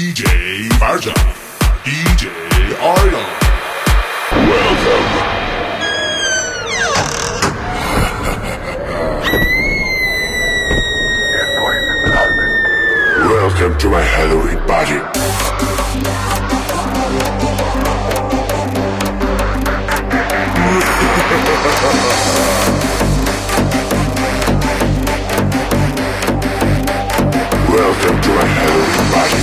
DJ Farja, DJ Arya. Welcome. Welcome to my Halloween party. Welcome to my Halloween party.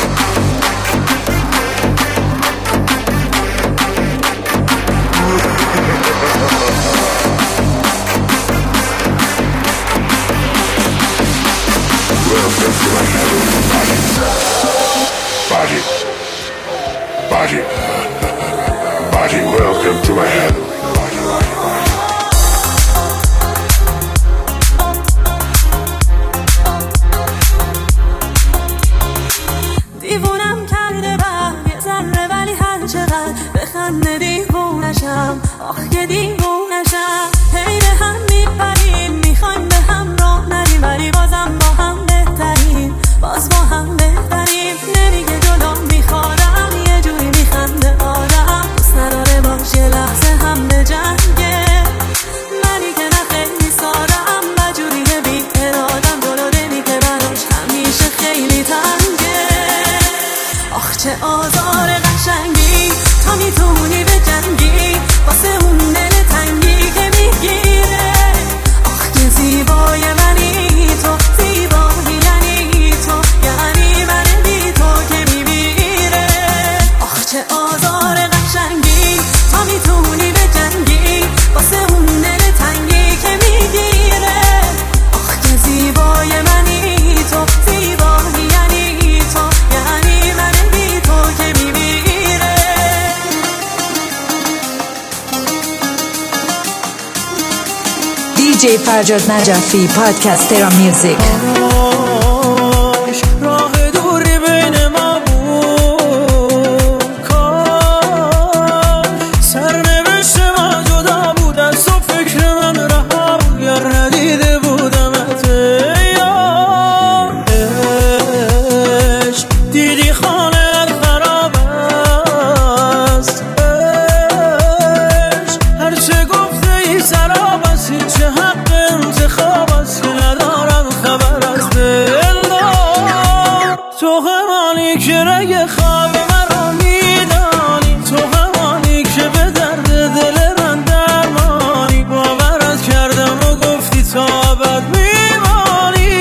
Welcome to my Halloween party. Party. Party. Party. Welcome to my Halloween party. دیوونم کرده بر یه ذره ولی هر چقدر بخنده دیوونشم آخ که دیوونشم هی به هم میپریم میخوایم به هم راه نریم ولی بازم با هم بهتریم باز با هم بهتریم نمیگه جلو میخوادم یه جوری میخنده آدم دوست نداره باشه لحظه هم به جنگه منی که نه خیلی سادم و جوری بی ارادم جلو دلی که براش همیشه خیلی تنگه آخ چه آزار قشنگی تا میتونی به جنگی واسه اون دل تنگی که میگیره آخ که زیبای منی تو زیبایی یعنی تو یعنی من بی تو که میمیره آخ چه آزار قشنگی تا میتونی به جنگی واسه اون دل تنگی که میگیره آخ که زیبای منی تو زیبایی یعنی تو یعنی من بی تو که میمیره DJ Farjad Najafi, podcaster of music. راه دوری بین ما بود کاش سرنوشت ما جدا بود از تو فکر من رها بود یا ندیده بودمت عشق دیدی خانه‌ات خراب است عشق هرچه گفته ای سراب است هیچ حق انتخاب است که ندارم خبر از دلدار تو همانی که رگ خواب مرا میدانی تو همانی که به درد دل من درمانی باورت کردم و گفتی تا ابد میمانی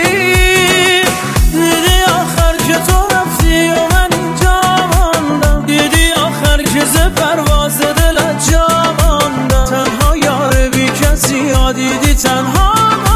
دیدی آخر که تو رفتی و من اینجا ماندم دیدی آخر که ز پرواز دلت جا ماندم تنها یار بی کسی ها دیدی تنها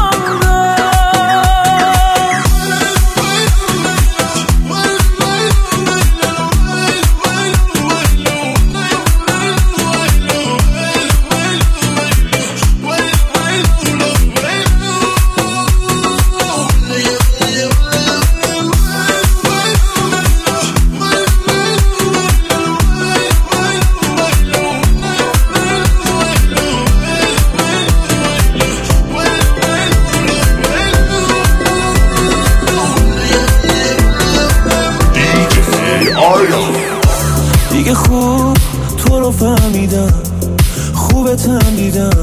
دیگه خوب تو رو فهمیدم خوبتم دیدم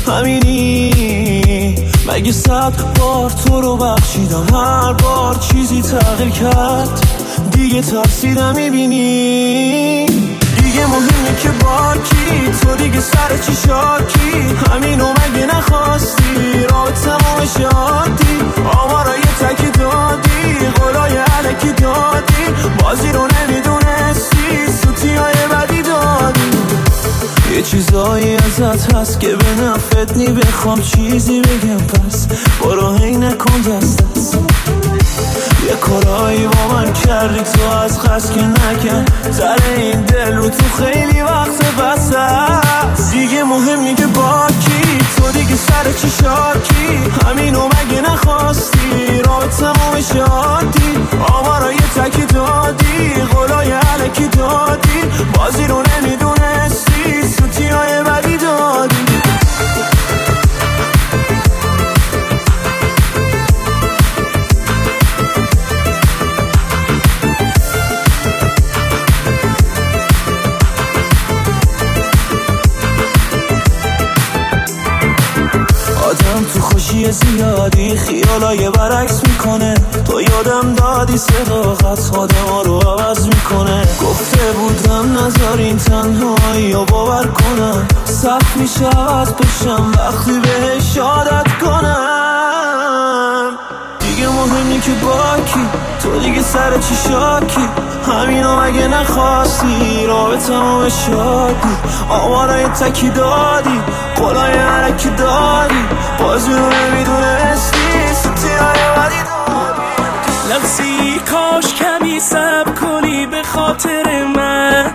همینی مگه 100 بار تو رو بخشیدم هر بار چیزی تغییر کرد دیگه ترسیدم میبینی دیگه مهمه که باکی تو دیگه سر چی شاکی همینو مگه نخواستی راه تمام شادی آوارای تکی دادی قولای علکی دادی بازی رو نمیدونستی سوتیای بدی دادی یه چیزایی ازت هست که به نفت نی بخوام چیزی بگم پس برو هی نکن دست یه کارایی با من کردی تو از خست که نکن سر این دل رو تو خیلی وقت بس هست دیگه مهمی که باکی تو دیگه سر چی شاکی همینو مگه نخواستی راه تمام شادی آوارای تکی دادی قولای علکی دادی بازی رو نمیدونستی سوتیای بدی دادی خوشی زیادی خیالای برعکس میکنه. تو یادم دادی صداقت آدما رو عوض میکنه. گفته بودم نذارین تنهایی رو باور کنم. سخت میشه عوض بشم وقتی بهش عادت کنم. دیگه مهمی که با کی، تو دیگه سر چی شاکی؟ همینو مگه نخواستی رابطمو شادی؟ آمارای تکی دادی قولای علکی دادی بازی رو نمیدونستی ستیهای بدی دادی. لحظی کاش کمی صبر کنی به خاطر من.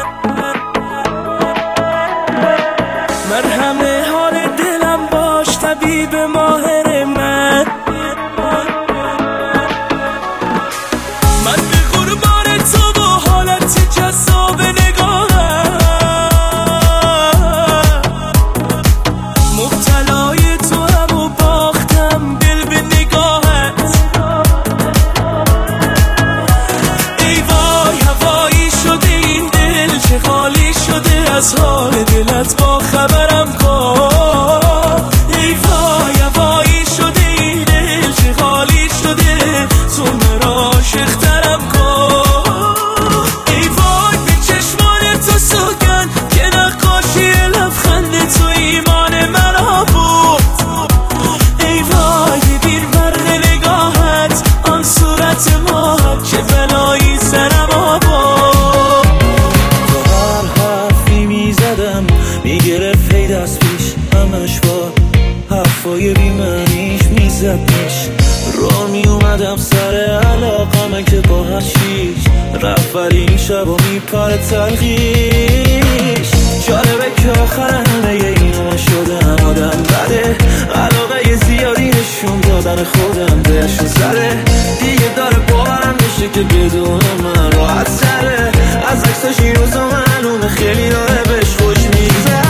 مرهم حال دلم باش طبیب ماهر من. من به قربان تو با حالت جذاب نگاهم مبتلای تو هم و باختم دل به نگاهت. ای وای هوایی شده این دل چه خالی شده از حال دلت با خبرم کن. ای وای هوایی شده این دل چه خالی شده تو مرا عاشق‌ترم کن. ای وای به چشمان تو سوگن که نقاشی لبخند تو ایمان مرا بود. ای وای ببین برق نگاهت آن صورت ماه چه بلایی سرم آورد. تو هر حرفی میزدم میگرفت هی دست پیش همش با حرفای بیمعنیش میزدنش. را میومدم سر علاقمه که با هرچیش رفت ولی این شبا میپره تلخیش. جالبه که آخر همه اینو شدم آدم بده. علاقه زیادی نشون دادن خودم بهشون سره. دیگه داره باورم میشه که بدون من راحت تره. از عکساش این روزا معلومه خیلی داره بهش خوش میگذره.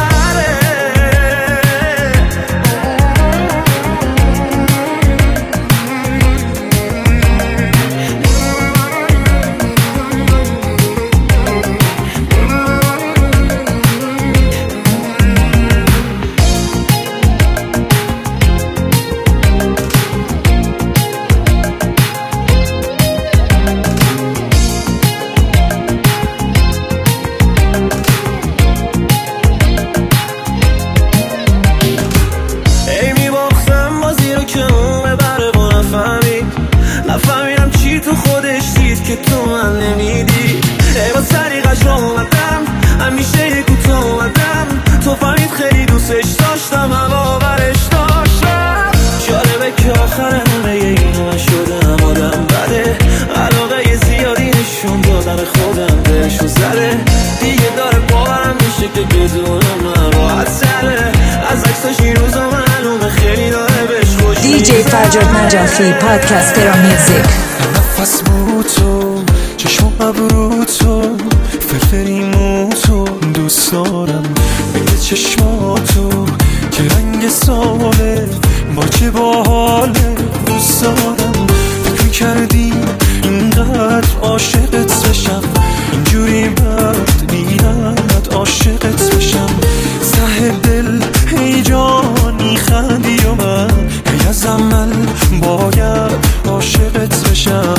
نفهمیدم چی تو خودش دید که تو من نمیدی. ای با سریقش را اومدم همیشه یه کوتا اومدم. تو فهمید خیلی دوستش داشتم اما برش داشتم. جالبه که آخر همه اینو من شدم آدم بده. علاقه زیادی نشون دادن خودم بهشون زده. دیگه داره باورم میشه که بدون من راحت تره. از عکساش این روزا معلومه خیلی داره بهش خوش DJ فرجاد نجفی پادکست ترا میوزیک. نفس بود تو چشم ابرو تو فرفری مو تو دوست دارم. بین چشماتو که رنگ ساله با چه باحاله دوست دارم. فکر کردی اینقدر عاشقت بشم اینجوری بد بیاد عاشقت بشم. ته دل هی جانی خندی و من هی از عمل باید عاشقت بشم.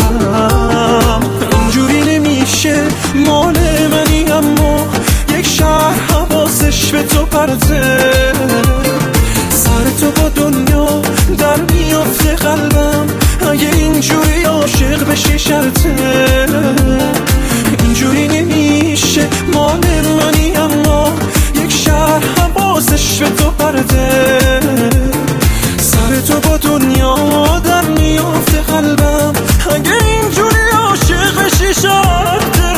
اینجوری نمیشه مال منی اما یک شهر حواسش به تو پرته. سر تو با دنیا در میافته قلبم اگه اینجوری عاشق بشی شرطه. اینجوری نمیشه مال منی اما یک شهر حواسش به تو پرده. سر تو با دنیا در میافته قلبم اگه اینجوری عاشق بشی شرطه.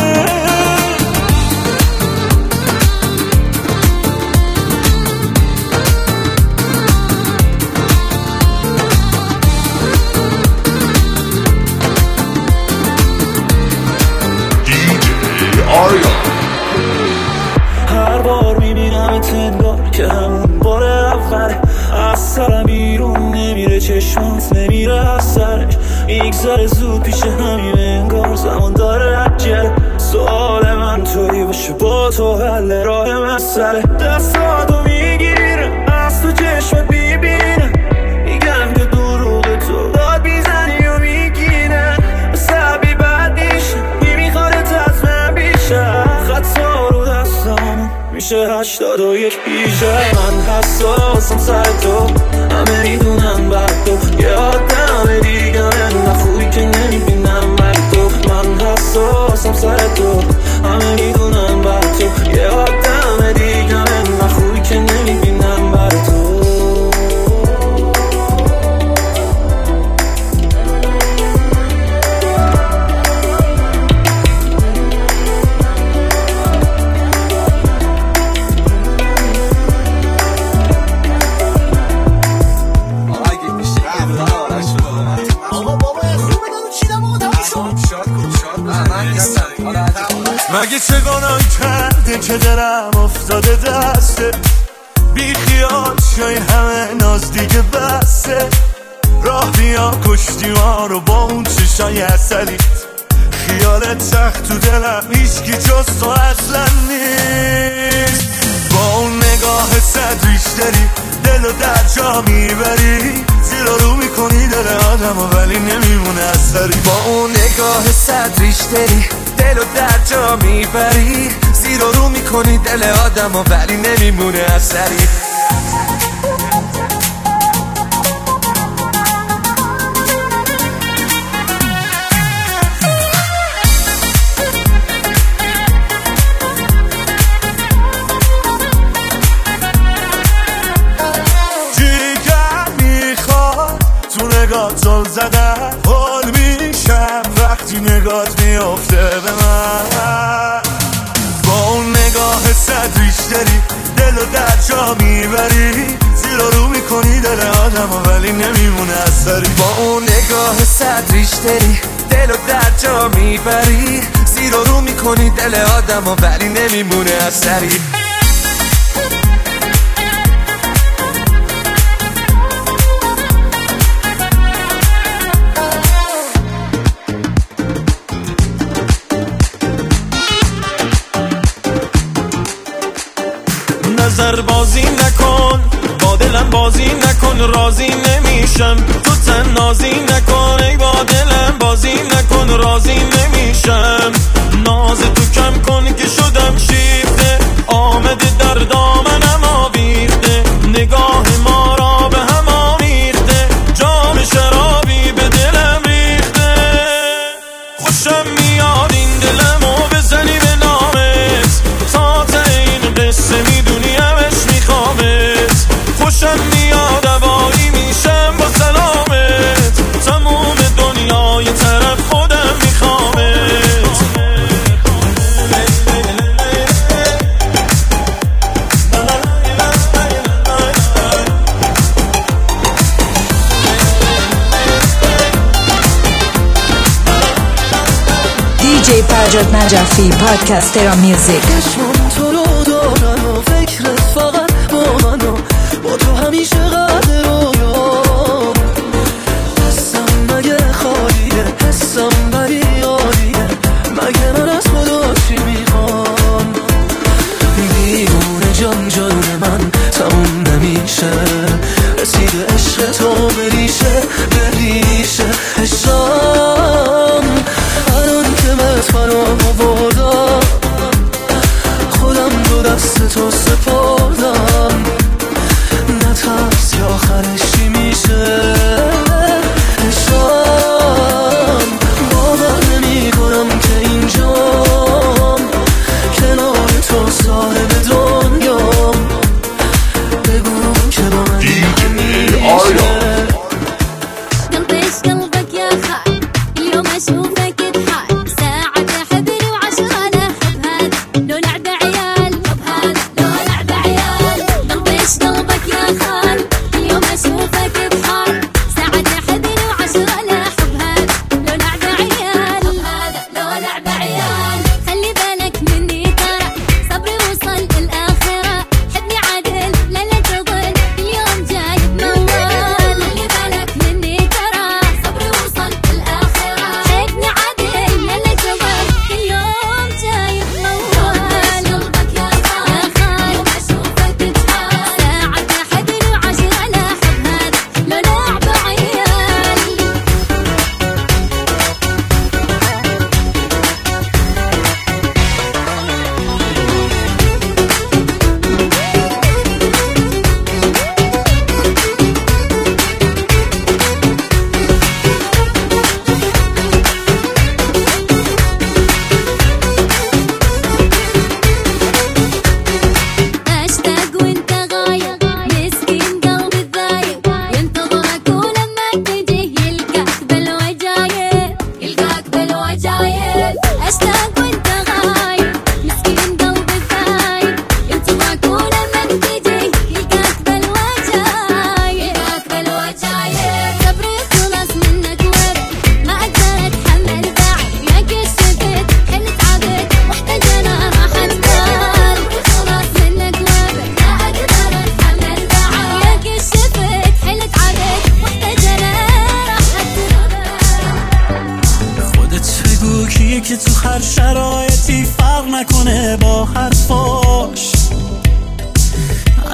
هر بار میبینم انگار که همون بار اول از سرم بیرون نمیره چشمات نمیره از سرش. میگذره زود پیش همین انگار زمان داره عجله. سوال من توی باشه با تو حل راه مسئله. دستاتو میگیره از تو چشمت میبینه 81 پیشه. من حساسم سر تو، همه میدونم بر تو، یه آدم دیگه من خوبی که نمیبینم بر تو. من حساسم سر تو، همه میدونم بر تو، یه آدم دیگه من خوبی که نمیبینم بر تو. مگه چه گناه کرده که دلم افتاده دسته، بی خیال شای همه ناز دیگه بسته. راه بیا کشتی ما رو با اون چشای اصلیت، خیالت سخت تو دلم هیچکی جز تو اصلا نیست. با اون نگاه صد ریش داری دلو در جا میبری، زیر رو میکنی دل آدمو ولی نمیمونه اثری. با اون نگاه صد ریش داری دلو در جا میبری، زیر رو میکنی دل آدمو ولی نمیمونه اثری. زل زدن حال میشم وقتی نگات میافته به من. با اون نگاه صد ریش داری دلو در جا میبری، زیر رو میکنی دل آدمو ولی نمیمونه اثری. با اون نگاه صد ریش داری دلو در جا میبری، زیر رو میکنی دل آدمو ولی نمیمونه اثری. نظر بازی نکن، با دلم بازی نکن، راضی نمیشم تو تنازی نکن. ای با دلم بازی نکن، راضی نمیشم. ناز تو کم کن که شدم شیفته، آمده در دامنم آویخته، نگاه ما را به هم آمیخته، جام شرابی به دلم ریخته. خوشم میاد این دلمو بزنی به نامت، تا این قصه میدونی همش میخوامت. خوشم میاد هوایی میشم با سلامت، تموم دنیای طرف خودم میخوامت. DJ فرجاد نجفی پادکستر میوزیک. چشم تو رو دارم و فکرت فقط با من و با تو همیشه قدر رویام. حسم مگه خالیه، حسم بری عالیه، مگه من از خدا چی میخوام؟ دیوونه جان جان من تموم نمیشه، رسیده عشق تو بریشه بریشه عشقم. الان که مطمئنم آوردم خودم دو دست تو سپردم، نترس که آخرش چی میشه عشقم. باور نمی کنم که اینجام کنار تو صاحب دنیام، بگو که با من همیشه. قلبك يا خايف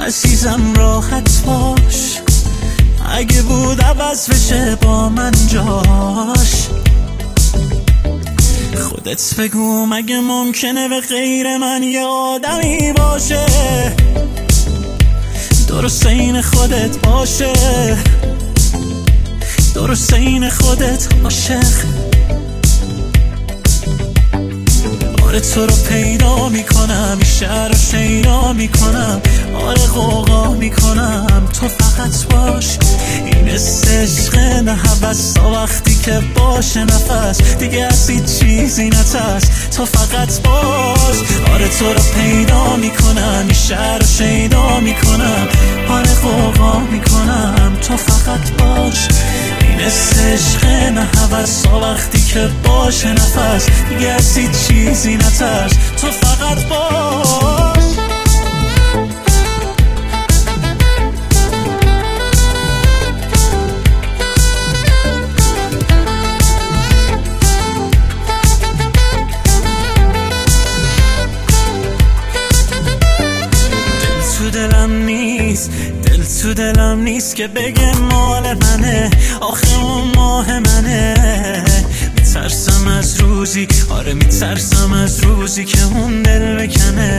عزیزم راحت باش، اگه بود عوض بشه با من جاش. خودت بگو مگه ممکنه به غیر من یه آدمی باشه درست این خودت باشه، درست این خودت عاشق. آره تو رو پیدا میکنم، این شهر رو شیدا میکنم، آره غوغا میکنم، تو فقط باش. این عشق نه هوسا، وقتی که باشه نفس دیگه از هیچ چیزی نترس، تو فقط باش. آره تو رو پیدا میکنم، این شهر رو شیدا میکنم، آره غوغا میکنم، تو فقط باش. این عشق نه هوسا، وقتی که باشه نفس دیگه از هیچ چیزی نترس، تو فقط باش. دل تو دلم نیست که بگه مال منه، آخه اون ماه منه. میترسم از روزی، آره میترسم از روزی که اون دل بکنه.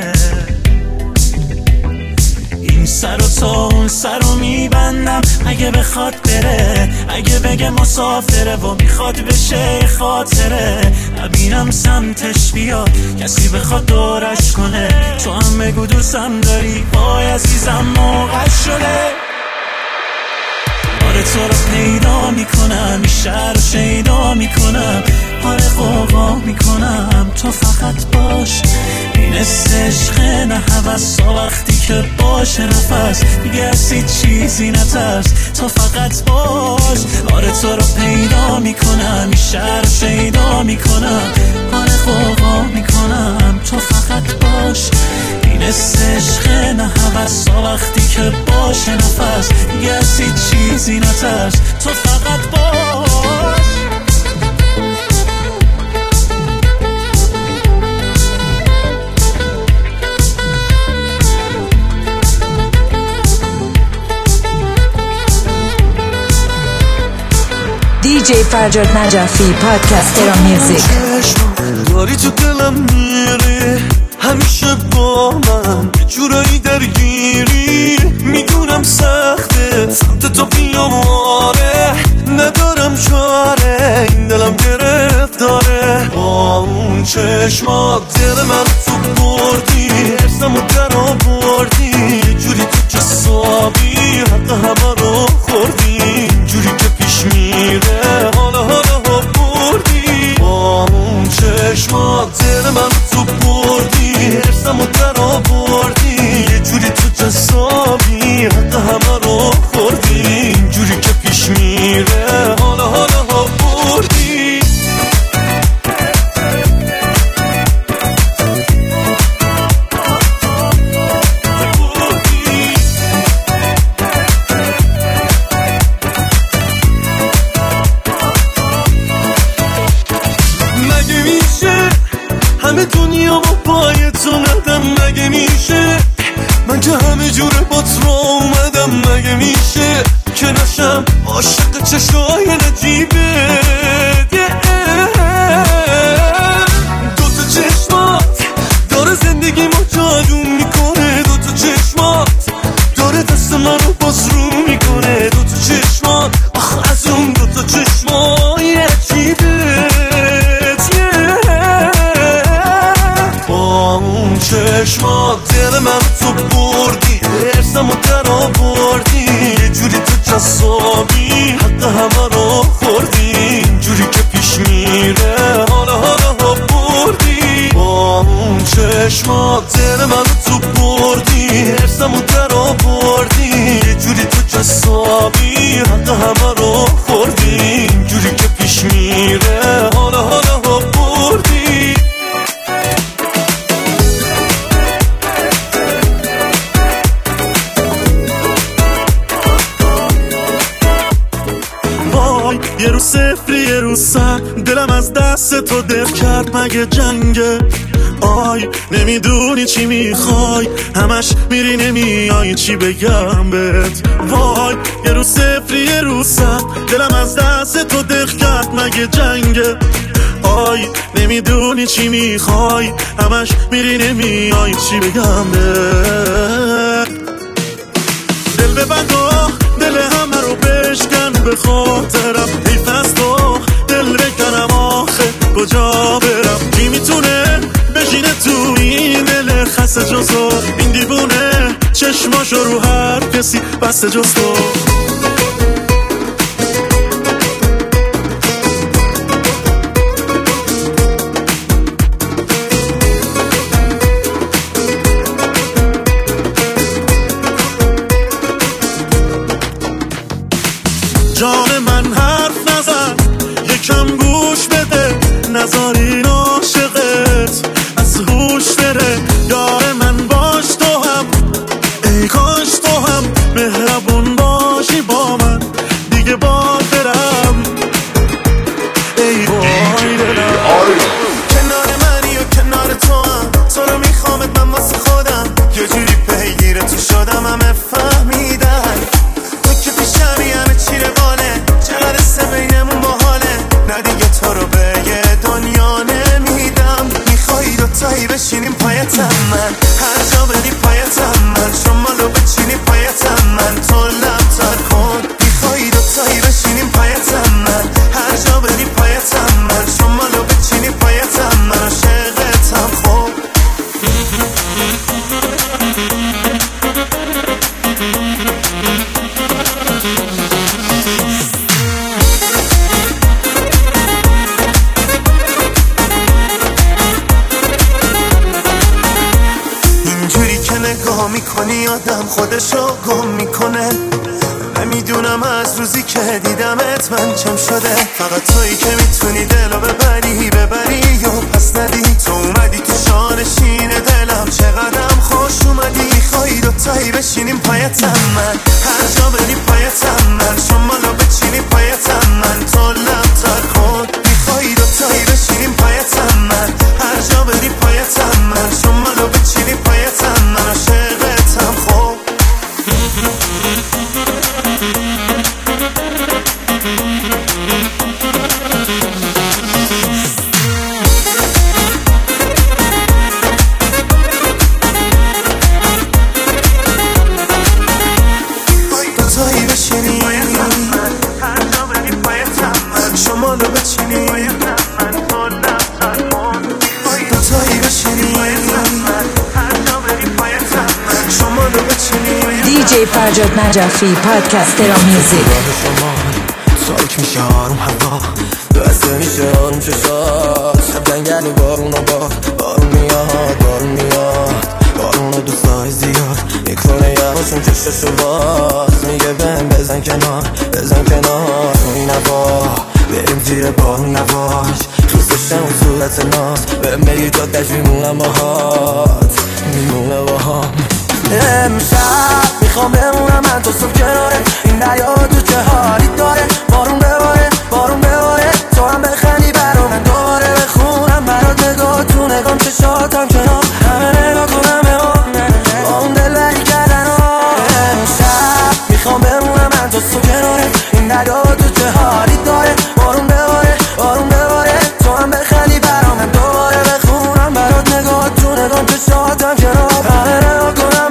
این سر و تا اون سر رو میبندم اگه بخواد بره، اگه بگه مسافره و میخواد بشه خاطره. نبینم سمتش بیاد کسی بخواد دورش کنه، تو هم بگو دوستم داری، وای عزیزم موقع شده. آره تو رو پیدا میکنم، این شهر رو شیدا میکنم، آره غوغا میکنم، تو فقط باش. این عشق نه هوسا، وقتی که باشه نفس دیگه از هیچ چیزی نترس، تو فقط باش. آره تو رو پیدا میکنم، این شهر رو شیدا میکنم، آره غوغا میکنم، تو فقط باش. این عشق نه هوسا، وقتی که باشه نفس دیگه از هیچ چیزی نترس، تو فقط باش. DJ فرجاد نجفی پادکست ترا میوزیک. داری تو دلم میری همیشه با من، یه جورایی درگیری، میدونم سخته سمت تو بیام، آره ندارم چاره، این دلم گرفتاره. با اون چشمات دل من تو بردی، ارسم و در آوردی، یه جوری تو جسابی حق همه رو خوردی، جوری که پیش میره حالا بردی. با اون چشمات دل من تو بردی، ارسم و در آوردی، یه جوری تو جسابی حق همه رو خوردی، جوری که پیش میره حالا بردی. مگه میشه همه دنیا با پای تو ندم، مگه میشه من که همه جوره با تو اومدم، مگه میشه که نشم عاشق چشای نجیبه. دوتا چشمات داره زندگی ما جادو میکنه، دوتا چشمات داره دست من رو باز رو میکنه، دوتا چشمات آخ از اون دوتا چشمای عجیبه. با اون چشمات دل من تو بردی، ارسم و در آوردی، یه جوری تو جسابی حق همه رو خوردی، جوری که پیش میره حالا بردی. با اون چشمات دل من تو بردی، ارسم و در آوردی، یه جوری تو جسابی حق همه رو خوردی، جوری که پیش میره حالا بردی. یه رو صفری یه رو 100، دلم از دست تو دل کرد مگه جنگه. آی نمیدونی چی میخوای، همش میری نمیای چی بگم بهت. وای یه روز صفری یه روز صد، دلم از دست تو دق کرد مگه جنگه. آی نمیدونی چی میخوای، همش میری نمیای چی بگم بهت. دل ببند و دل همه رو بشکن به خاطرم، حیف از تو دل بکنم آخه کجا برم. کی میتونه بشینه تو این دل خسته جز تو، این دیوونه چشماشو رو هر کسی بسته جز تو. جان من حرف نزن یکم گوش بده، نذار این عاشقت از هوش بره. یار من باش تو هم، ای کاش تو هم مهربون باشی با من دیگه باد برم. ای وای دلم کنار منی و کنار تو هم، تو رو میخوامت من واسه خودم، یه جوری پیگیر تو شدم همه فهمیدن تو که پیشمی همه چی روانه، چقدر بینمون باحاله. نه دیگه تو رو به یه دنیا نمیدم، میخوایی دوتایی بشینیم پایتم من، هر جا بدی پایتم من، شمالو بچینی پایتم من، تو لب تر کن. میخوایی دوتایی بشینیم پایتم من، هر جا بدی پایتم من، شمالو بچینی پایتم من، عاشقتم خوب. اینجوری که نگاه میکنی آدم خودشو گم میکنه، نمیدونم از روزی که دیدمت من چم شده. فقط تویی که میتونی دلو ببری یا پس ندی. تو اومدی تو شانشین دلم، چقدرم خوش اومدی. میخوایی دوتایی بشینیم پایتم من، هر جا بری پایتم من، شمالو بچینی پایتم من، تو لب تر کن. میخوایی دوتایی بشینیم پایتم من، هر جا بری پایتم من، شمالو بچینی پایتم من، عاشقتم خوب. دوتایی بشینی پایتم من، هر جا بری پایتم من، شمالو بچینی پایتم من، تو لب تر کن. دوتایی بشینی پایتم من، هر جا بری پایتم من، شمالو بچینی. دیجی فرجاد نجفی پادکستر میوزیک. ساک میشه آروم هوا، بسته میشه آروم چشات، شب جنگل و بارون و بارون میاد بارون و دوستای زیاد میکنه یواشون چشتشو باز، میگه بزن کنار تو این هوا، بریم زیر بارون نباش، خیستشم اون صورت ناز، بهم بگی جادش میمونم میمونه باهام. امشب میخوام بمونم من تو صبح کناره، این دریا تو چه حالی داره، بارون بباره تو هم بخندی برا من، دوباره بخونم برات نگاه تو نگام، چشاتم کنار همه نگاه کنم با اون دل بری کردن. امشب میخوام بمونم من تو صبح کناره، این دریا تو چه حالی داره، بارون بباره تو هم بخندی برا من، دوباره بخونم برات نگاه تو نگام، چشاتم کنار همه نگاه کنم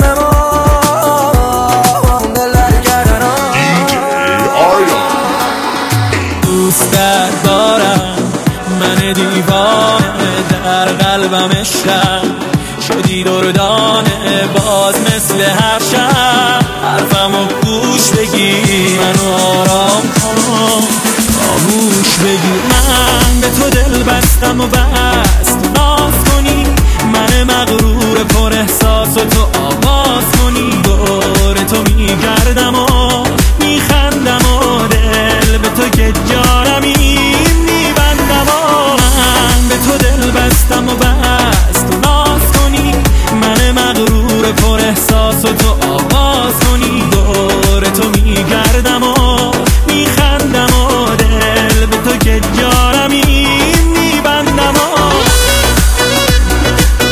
دوستت دارم، من دیوانه در قلبم عشقم شدی دردانه، باز مثل هر شب حرفمو گوش بگیر، منو آرام کن خاموش بگیر. من به تو دل بستم و بست ناز کنی، من مغرور پر احساس و تو آواز کنی، دور تو میگردم و میخندم و دل به تو که جانمی میبندم و من به تو دل بستم و بست ناز کنی، من مغرور پر احساس و تو آواز کنی، دور تو میگردم و میخندم و دل به تو که جانمی میبندم و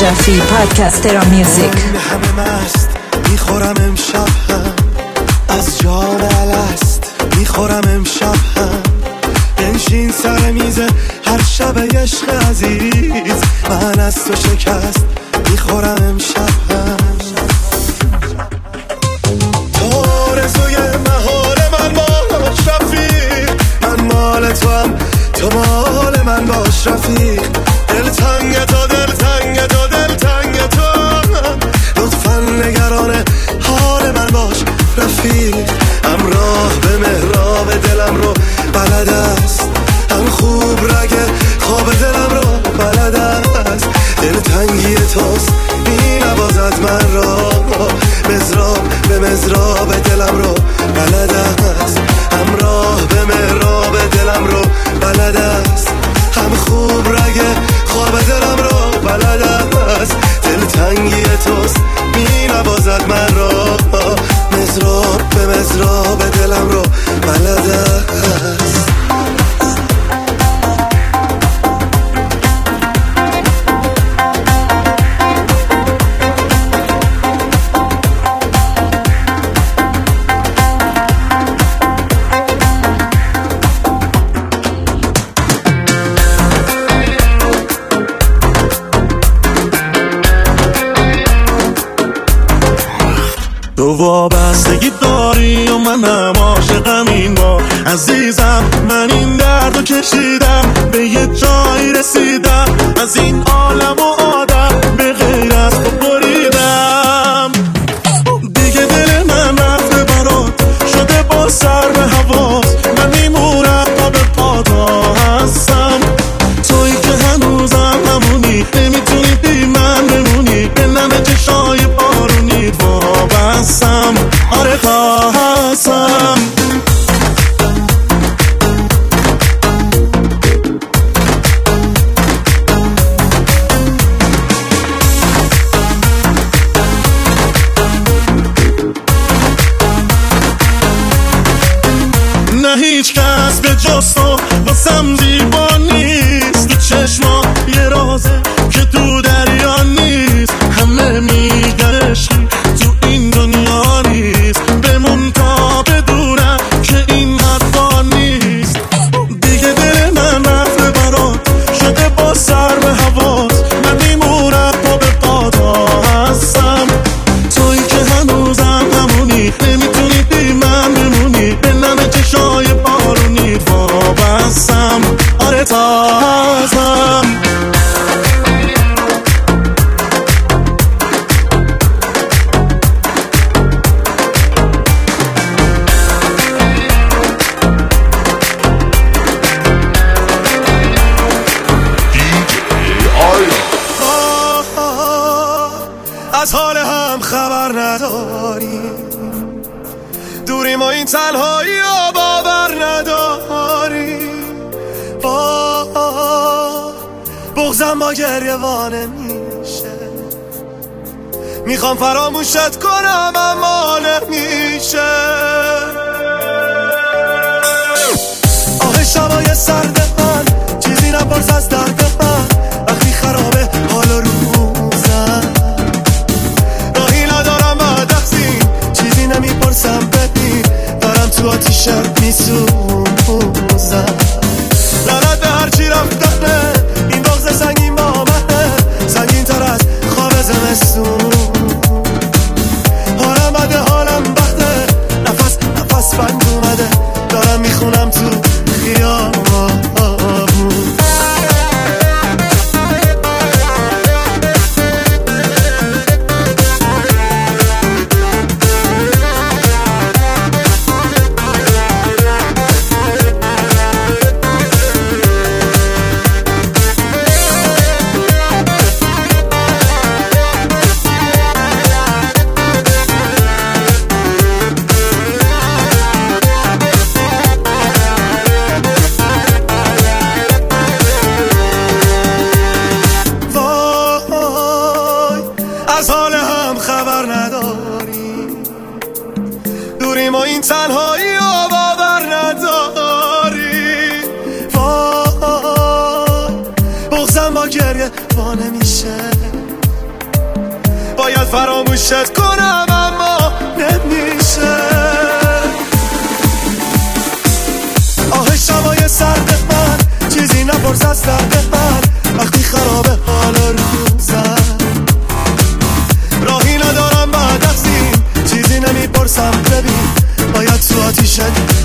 نجفی پادکست ترا میوزیک. همه مست میخورم امشب هم از جام الست، میخورم امشب هم بنشین سر میز هر شب عشق عزیز، من از تو شکست میخورم امشب هم. تو آرزوی محال من باش رفیق، من مال تو هم تو مال من باش رفیق. دلتنگ تو دلتنگ تو دلتنگ تو، لطفا نگران حال من باش رفیق. همراه به محراب دلم رو بلد است، هم خوب رگ خواب دلم رو بلد است. دلتنگی توست می‌نوازد من را، مزراب به مزراب دلم رو بلد است. همراه به محراب دلم رو بلد است، هم خوب رگ خواب دلم رو بلد است. دلتنگی توست می‌نوازد من را، مزراب به مزراب دلم رو بلد است. تو وابستگی داری و منم عاشقم این بار عزیزم. من این دردو کشیدم به یه جایی رسیدم، از این عالم و آدم به غیر از تو بریدم. دیگه دل من رفته برات شده با سر به حواس، من میمونم تا به پاتا هستم. تویی که هنوزم همونی، نمیتونی بی من بمونی، به نم چشای بارونی وابستم. آره تا هستم. نه هیچ کس به جز تو واسم زیبا نیست، تو چشما یه رازه که تو دریا نیست. همه میگن عشقی تو این دنیا نیست، بمون تا بدونم که این حرفا نیست. دیگه دل من رفته برات شده با سر به حواس، من میمونم تا به پاتا هستم. تویی که هنوزم همونی، نمیتونی بی من بمونی، به نم چشای بارونی وابستم. آره تا هستم. از حال هم خبر نداریم، دوری ما این تنهایی رو باور نداریم. بغضم با گریه وانه میشه، میخوام فراموشت کنم اما نمیشه. آه شبای سرد من چیزی نپرس از درد من، وقتی خرابه حال روزم. راهی ندارم بعد از این چیزی نمیپرسم، ببین دارم تو آتیشم میسوزم. لعنت به هرچی رفتنه، این بغض سنگین با منه، سنگین تر از خواب زمستون. حالم بده حالم بده، نفس نفس بند اومده، دارم میخونم تو خیابون. این تنهایی رو باور نداری. وای بغضم با گریه با نمیشه، فراموشت کنم اما نمیشه. آه شبای سرد من چیزی نپرس از درد من، وقتی خرابه حال روزم راهی ندارم بعد از این چیزی نمیپرسم. ببین باید تو آتیشت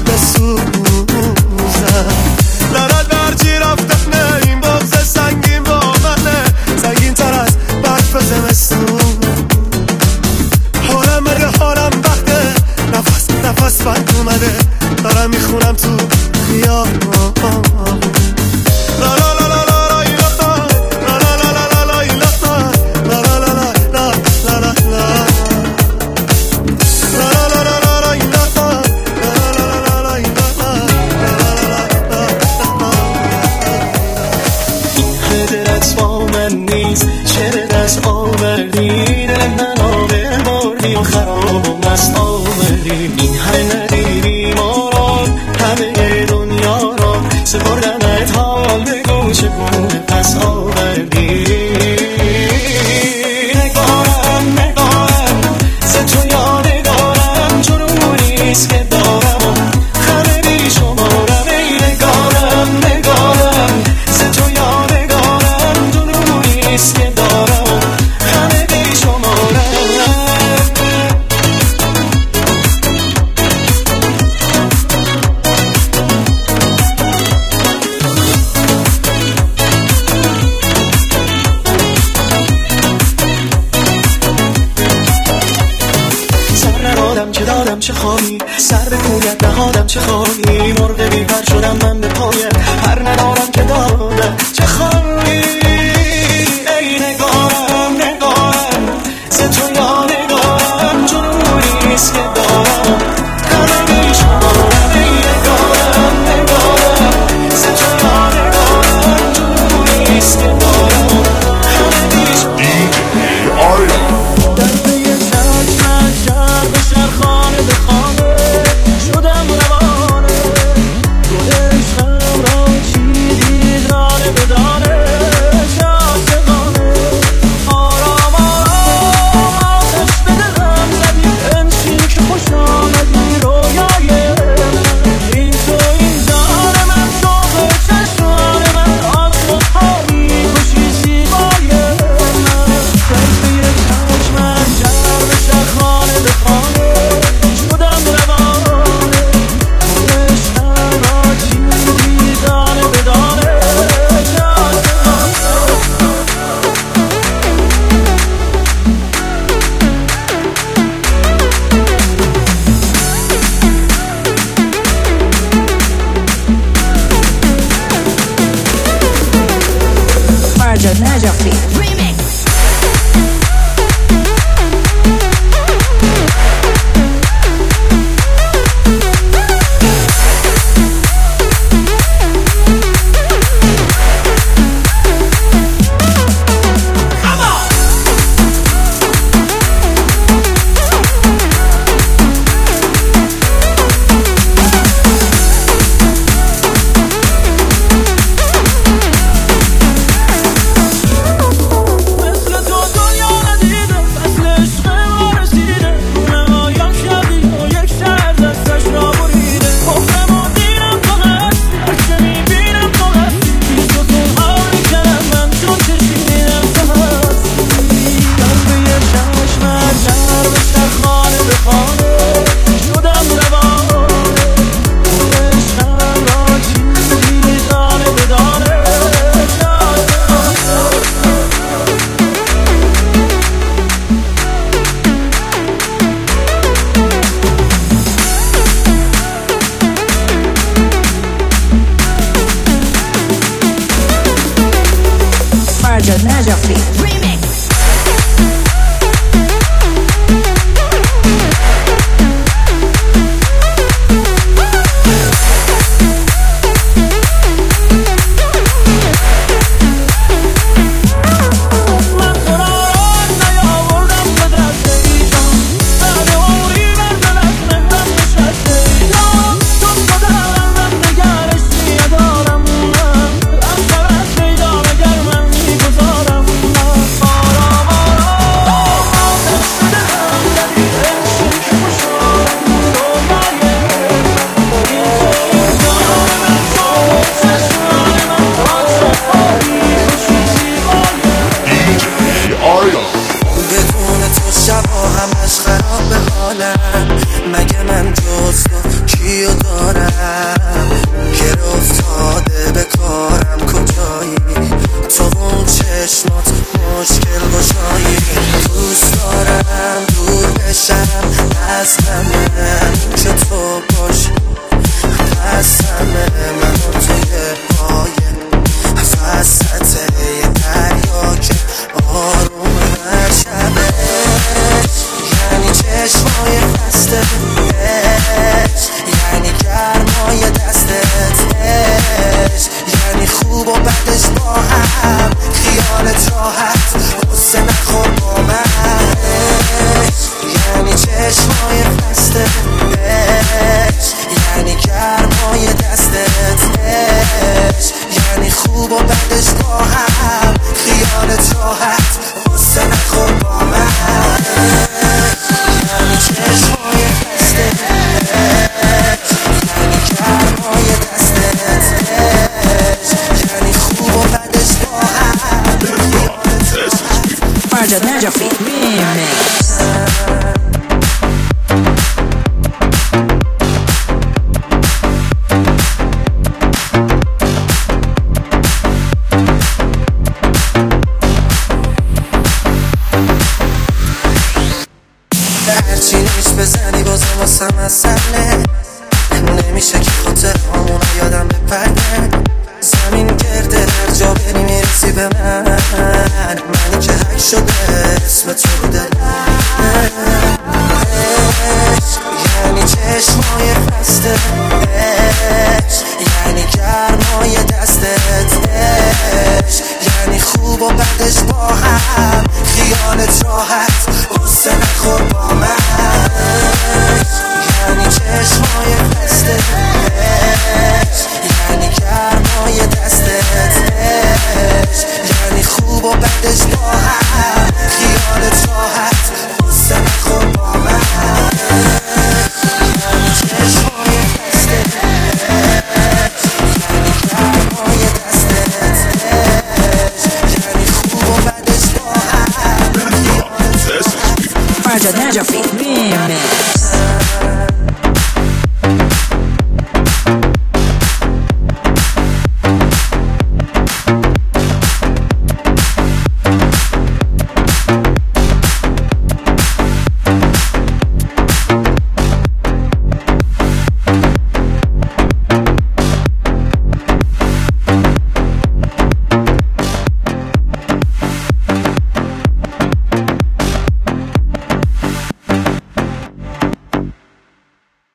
بسوزم. لرد برچی رفته نه این بغض سنگین با منه، سنگین تر از برف زمستون. حالم مگه حالم وقته نفس بند اومده، دارم میخونم تو خیابان. لا لا لا لا لا لا لا لا لا لا لا چرا دست آوردی دل من آبه بردی و خرابم دست آوردی. این همه ندیدی ما را همه دنیا را سپردمت حال بگو چگونه پس آوردی. نگارم ز تو یاده دارم چون اونیست که دارم همه بی شمارم. ای نگارم ز تو یاده دارم چون اونیست که دارم همه بی شمارم. چه دادم چه خواهی سر به کویت نهادم چه خواهی مرغ بی پر شدم من به پایت پر ندارم که دادم چه خواهی. ای نگارم ز تو یادگارم چون اونیست که دارم همه بی شمارم. ای نگارم ز تو یادگارم چون اونیست که دارم همه بی شمارم. خانه به خانه شدم روانه، گل عشقم را چیدید رانه به دانه. عالم مگه من جز تو کیو دارم که افتاده به کارم کجایی تو اون چشمات مشکل گشایی دوست دارم دور بشم از همه که تو باشی از همه منو توی پایه وسط یه دریا که آروم هر شبه یعنی چشمای خسته یعنی گرمای دستت یعنی خوب و بدش با هم خیالت راحت غصه نخور با من یعنی چشمای خسته یعنی گرمای دستت یعنی خوب و بدش با هم خیالت راحت غصه نخور با من یعنی چشمای خسته یعنی گرمای دستت یعنی خوب و بدش با هم فرجاد نجفی میمیکس. هرچی نیش بزنی بازم واسم اصله نمیشه که خاطر همون یادم بپره زمین گرده هر جا بری میرسی به من منی که حک شده اسم تو رو دل